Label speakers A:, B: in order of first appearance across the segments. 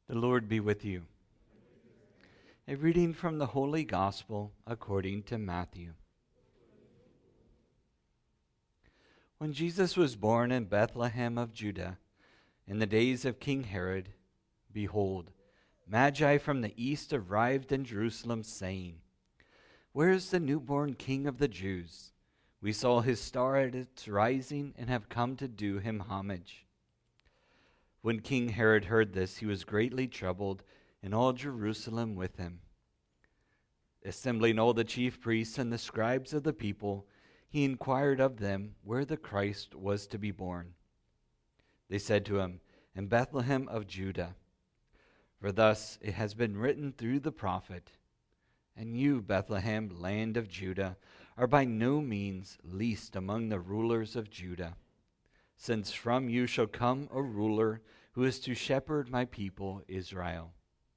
A: The Lord be with you. A reading from the Holy Gospel according to Matthew. When Jesus was born in Bethlehem of Judah, in the days of King Herod, behold, Magi from the east arrived in Jerusalem, saying, "Where is the newborn King of the Jews? We saw his star at its rising and have come to do him homage." When King Herod heard this, he was greatly troubled, and all Jerusalem with him. Assembling all the chief priests and the scribes of the people, he inquired of them where the Christ was to be born. They said to him, "In Bethlehem of Judah. For thus it has been written through the prophet, and you, Bethlehem, land of Judah, are by no means least among the rulers of Judah. Since from you shall come a ruler who is to shepherd my people Israel."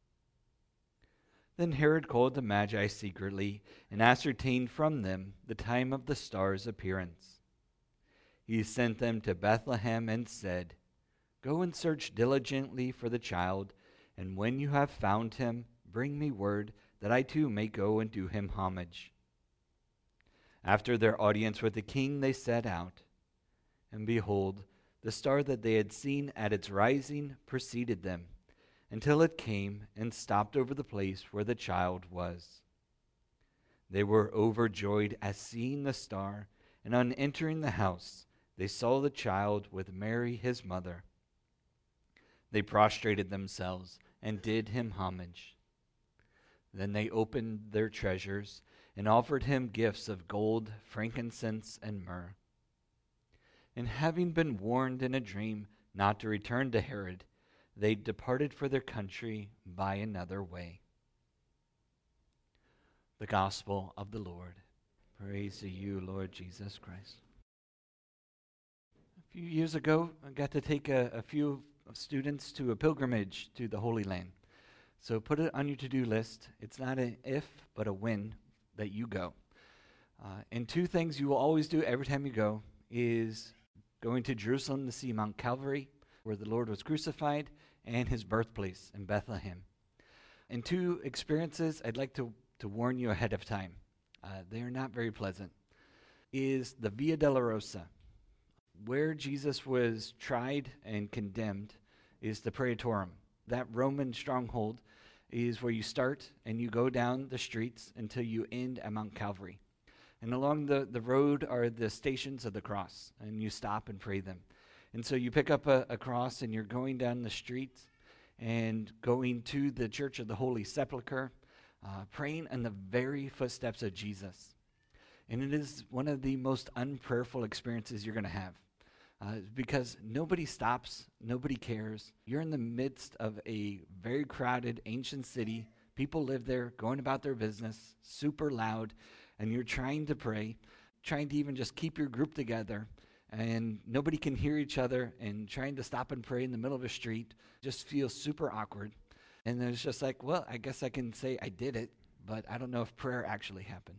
A: Then Herod called the Magi secretly and ascertained from them the time of the star's appearance. He sent them to Bethlehem and said, "Go and search diligently for the child, and when you have found him, bring me word that I too may go and do him homage." After their audience with the king, they set out. And behold, the star that they had seen at its rising preceded them, until it came and stopped over the place where the child was. They were overjoyed at seeing the star, and on entering the house, they saw the child with Mary his mother. They prostrated themselves and did him homage. Then they opened their treasures and offered him gifts of gold, frankincense, and myrrh. And having been warned in a dream not to return to Herod, they departed for their country by another way. The Gospel of the Lord. Praise to you, Lord Jesus Christ. A few years ago, I got to take a few students to a pilgrimage to the Holy Land. So put it on your to-do list. It's not an if, but a when that you go. And two things you will always do every time you go is going to Jerusalem to see Mount Calvary, where the Lord was crucified, and his birthplace in Bethlehem. And two experiences I'd like to warn you ahead of time. They are not very pleasant. Is the Via Dolorosa, where Jesus was tried and condemned, is the Praetorium. That Roman stronghold is where you start and you go down the streets until you end at Mount Calvary. And along the road are the stations of the cross, and you stop and pray them. And so you pick up a cross, and you're going down the streets and going to the Church of the Holy Sepulchre, praying in the very footsteps of Jesus. And it is one of the most unprayerful experiences you're going to have, because nobody stops, nobody cares. You're in the midst of a very crowded ancient city. People live there, going about their business, super loud, and you're trying to pray, trying to even just keep your group together, and nobody can hear each other, and trying to stop and pray in the middle of a street just feels super awkward. And then it's just like, well, I guess I can say I did it, but I don't know if prayer actually happened.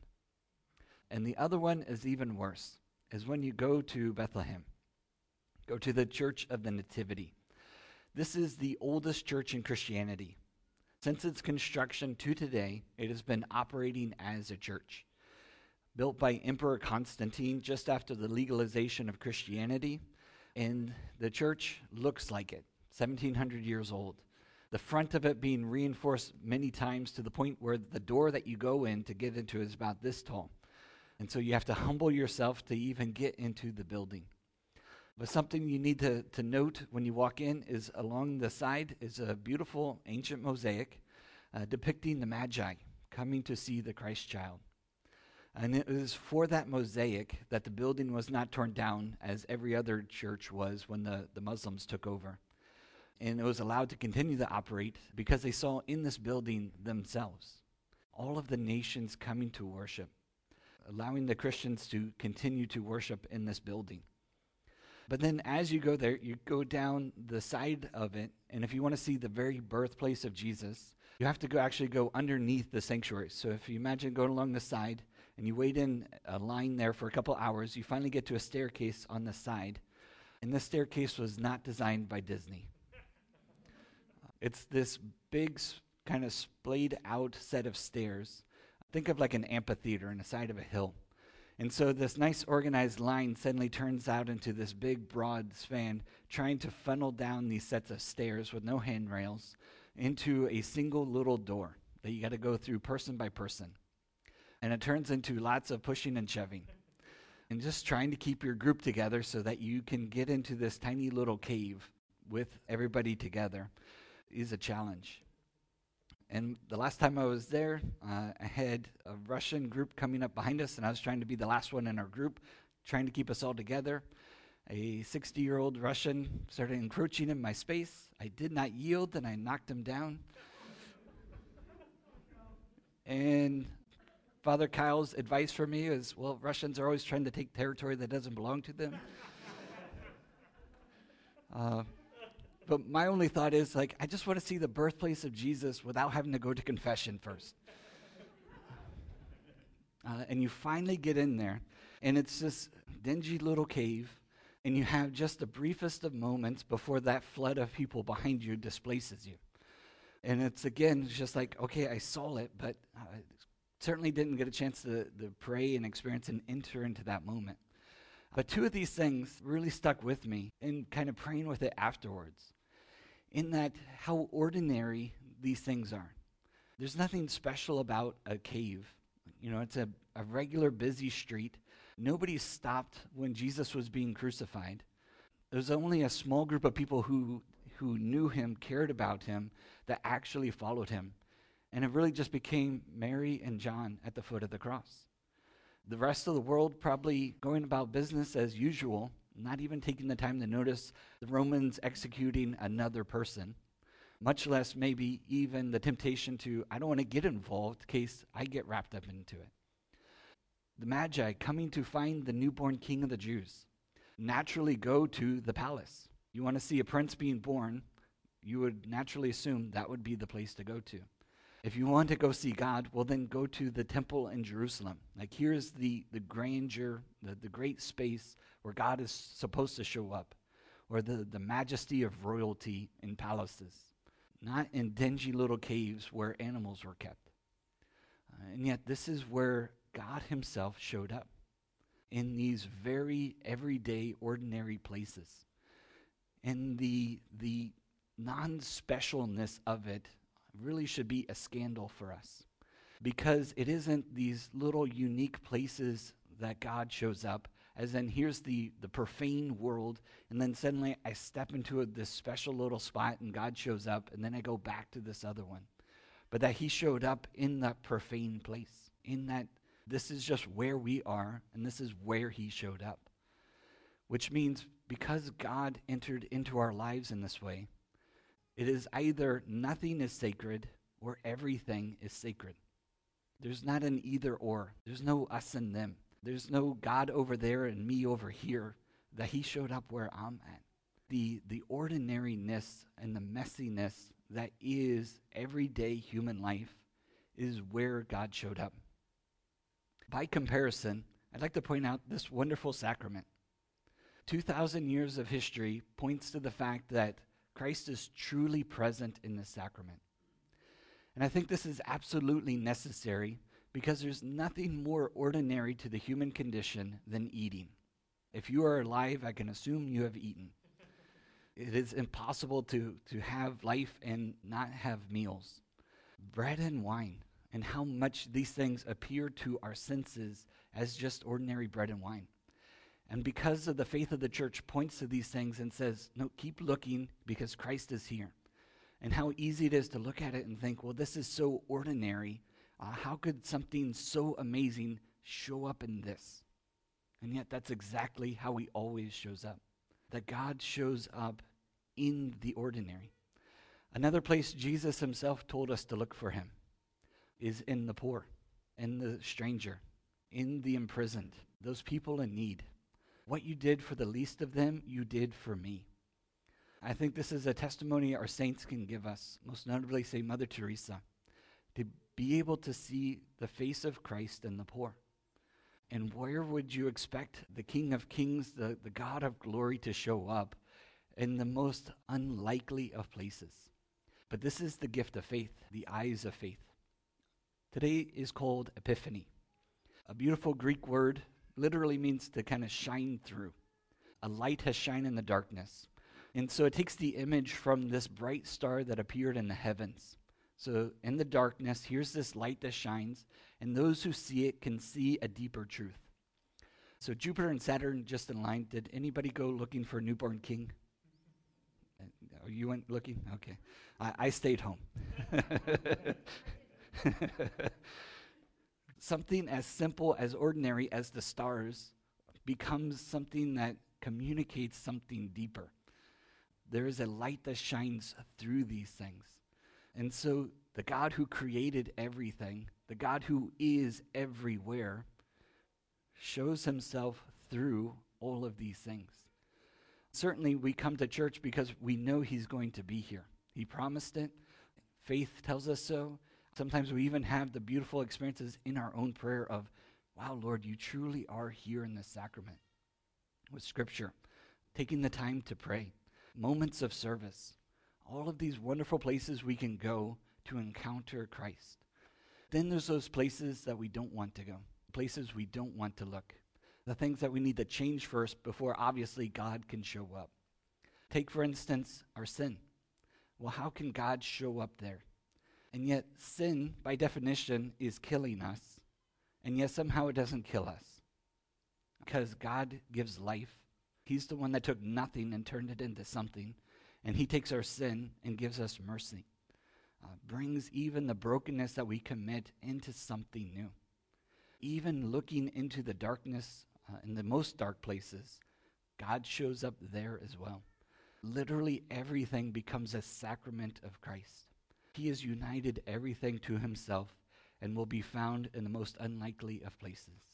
A: And the other one is even worse, is when you go to Bethlehem, go to the Church of the Nativity. This is the oldest church in Christianity. Since its construction to today, it has been operating as a church. Built by Emperor Constantine just after the legalization of Christianity, and the church looks like it, 1,700 years old. The front of it being reinforced many times to the point where the door that you go in to get into is about this tall. And so you have to humble yourself to even get into the building. But something you need to note when you walk in is along the side is a beautiful ancient mosaic depicting the Magi coming to see the Christ child. And it was for that mosaic that the building was not torn down as every other church was when the Muslims took over. And it was allowed to continue to operate because they saw in this building themselves all of the nations coming to worship, allowing the Christians to continue to worship in this building. But then as you go there, you go down the side of it, and if you want to see the very birthplace of Jesus, you have to actually go underneath the sanctuary. So if you imagine going along the side, and you wait in a line there for a couple hours, you finally get to a staircase on the side, and this staircase was not designed by Disney. It's this big, kind of splayed out set of stairs. Think of like an amphitheater on the side of a hill. And so this nice organized line suddenly turns out into this big, broad span, trying to funnel down these sets of stairs with no handrails into a single little door that you got to go through person by person. And it turns into lots of pushing and shoving. And just trying to keep your group together so that you can get into this tiny little cave with everybody together is a challenge. And the last time I was there, I had a Russian group coming up behind us, and I was trying to be the last one in our group, trying to keep us all together. A 60-year-old Russian started encroaching in my space. I did not yield, and I knocked him down. And Father Kyle's advice for me is, well, Russians are always trying to take territory that doesn't belong to them. But my only thought is, like, I just want to see the birthplace of Jesus without having to go to confession first. And you finally get in there, and it's this dingy little cave, and you have just the briefest of moments before that flood of people behind you displaces you. And it's just like, okay, I saw it, but I certainly didn't get a chance to pray and experience and enter into that moment. But two of these things really stuck with me in kind of praying with it afterwards, in that how ordinary these things are. There's nothing special about a cave. It's a regular busy street. Nobody stopped when Jesus was being crucified. There's only a small group of people who knew him, cared about him, that actually followed him. And it really just became Mary and John at the foot of the cross. The rest of the world probably going about business as usual, not even taking the time to notice the Romans executing another person, much less maybe even the temptation to, I don't want to get involved in case I get wrapped up into it. The Magi coming to find the newborn King of the Jews naturally go to the palace. You want to see a prince being born, you would naturally assume that would be the place to go to. If you want to go see God, well, then go to the temple in Jerusalem. Like, here's the grandeur, the great space where God is supposed to show up, or the majesty of royalty in palaces, not in dingy little caves where animals were kept. And yet this is where God himself showed up, in these very everyday, ordinary places. And the non-specialness of it really should be a scandal for us, because it isn't these little unique places that God shows up, as in here's the profane world, and then suddenly I step into this special little spot and God shows up, and then I go back to this other one. But that he showed up in that profane place, in that this is just where we are, and this is where he showed up. Which means because God entered into our lives in this way, it is either nothing is sacred or everything is sacred. There's not an either or. There's no us and them. There's no God over there and me over here, that he showed up where I'm at. The ordinariness and the messiness that is everyday human life is where God showed up. By comparison, I'd like to point out this wonderful sacrament. 2,000 years of history points to the fact that Christ is truly present in this sacrament. And I think this is absolutely necessary, because there's nothing more ordinary to the human condition than eating. If you are alive, I can assume you have eaten. It is impossible to have life and not have meals. Bread and wine, and how much these things appear to our senses as just ordinary bread and wine. And because of the faith of the church points to these things and says, no, keep looking because Christ is here. And how easy it is to look at it and think, well, this is so ordinary. How could something so amazing show up in this? And yet that's exactly how he always shows up. That God shows up in the ordinary. Another place Jesus himself told us to look for him is in the poor, in the stranger, in the imprisoned, those people in need. What you did for the least of them, you did for me. I think this is a testimony our saints can give us, most notably, say, Mother Teresa, to be able to see the face of Christ in the poor. And where would you expect the King of Kings, the God of glory, to show up? In the most unlikely of places. But this is the gift of faith, the eyes of faith. Today is called Epiphany. A beautiful Greek word, literally means to kind of shine through. A light has shined in the darkness. And so it takes the image from this bright star that appeared in the heavens. So in the darkness, here's this light that shines, and those who see it can see a deeper truth. So Jupiter and Saturn just in line. Did anybody go looking for a newborn king? You went looking? Okay. I stayed home. Something as simple, as ordinary as the stars becomes something that communicates something deeper. There is a light that shines through these things. And so the God who created everything, the God who is everywhere, shows himself through all of these things. Certainly we come to church because we know he's going to be here. He promised it. Faith tells us so. Sometimes we even have the beautiful experiences in our own prayer of, wow, Lord, you truly are here in this sacrament. With Scripture, taking the time to pray, moments of service, all of these wonderful places we can go to encounter Christ. Then there's those places that we don't want to go, places we don't want to look, the things that we need to change first before obviously God can show up. Take, for instance, our sin. Well, how can God show up there? And yet sin, by definition, is killing us, and yet somehow it doesn't kill us. Because God gives life. He's the one that took nothing and turned it into something, and he takes our sin and gives us mercy. Brings even the brokenness that we commit into something new. Even looking into the darkness, in the most dark places, God shows up there as well. Literally everything becomes a sacrament of Christ. He has united everything to himself and will be found in the most unlikely of places.